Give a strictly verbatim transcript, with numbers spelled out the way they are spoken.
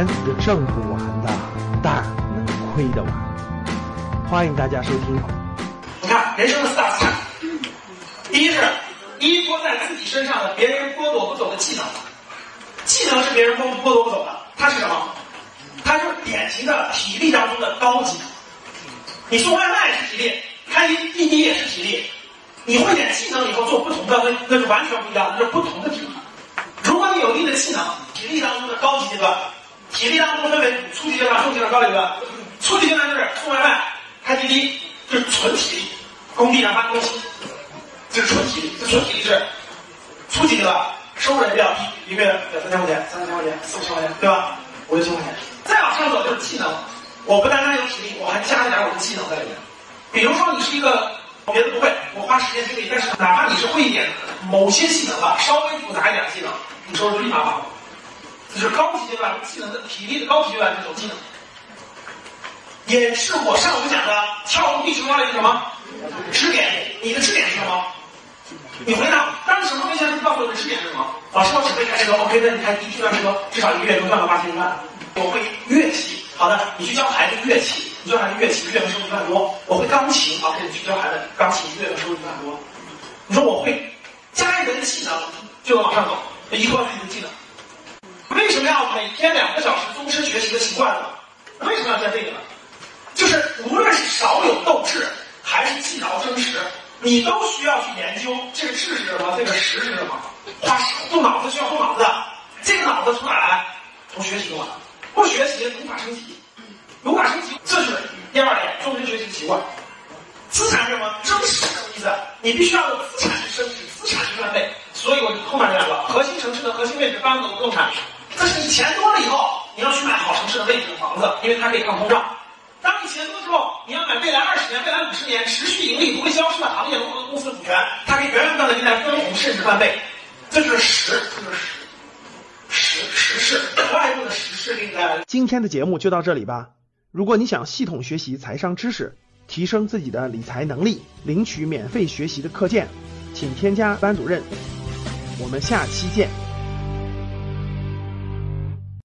玩也挣不完的大能亏的玩。欢迎大家收听。 你看人生的四大资产，第一是依托在自己身上的别人剥夺不走的技能，技能是别人剥剥夺不走的，它是什么？它就是典型的体力当中的高级。你送外卖是体力，开滴滴也是体力，你会点技能以后做不同的，那那是完全不一样的，那是不同的体力。如果你有一定的技能，体力当中的高级阶段，体力当中分为初级阶段、中级阶段、高级阶段。初级阶段就是送外卖、开滴滴，就是纯体力，工地上搬东西，这是纯体力。这纯体力是初级阶段，收入也比较低，一个月两三千块钱、三四千块钱、四五千块钱，对吧？五六千块钱。再往上走就是技能，我不单单有体力，我还加了点我的技能在里面。比如说你是一个别的不会，我花时间精力，但是哪怕你是会一点某些技能吧，稍微复杂一点的技能，你收入就立马往上。这是高级阶段技能的体力的高级阶段这种技能，也是我上午讲的跳入地球化的一个什么支点。你的支点是什么？你回答，当时什么没钱，告诉我的支点是什么？老师，我只会开车 ，OK， 那你开第一段车至少一个月能赚到八千万。我会乐器，好的，你去教孩子乐器，你教孩子乐器，月能收入一万多。我会钢琴，好，你去教孩子钢琴，月能收入一万多。你说我会加一门技能，就能往上走，依托自己的技能。为什么要每天两个小时终身学习的习惯呢？为什么要干这个呢？就是无论是少有斗志，还是技劳争实，你都需要去研究这个志是什么，这个实是什么。花动脑子需要动脑子，这个脑子从哪来？从学习中来。不学习无法升级，无法升级，这是第二点，终身学习的习惯。资产是什么？真实什么意思？你必须要有资产去升值，资产去翻倍。所以我后面这两个核心城市的核心位置，房子和不动产。这是你钱多了以后，你要去买好城市的位置的房子，因为它可以抗通胀。当你钱多之后，你要买未来二十年、未来五十年持续盈利、不会消失的行业龙头公司的股权，它可以源源不断的给你来分红，甚至翻倍。这就是实，这就是实实实事，外部的实事给你带来。 今天的节目就到这里吧。如果你想系统学习财商知识，提升自己的理财能力，领取免费学习的课件，请添加班主任。我们下期见。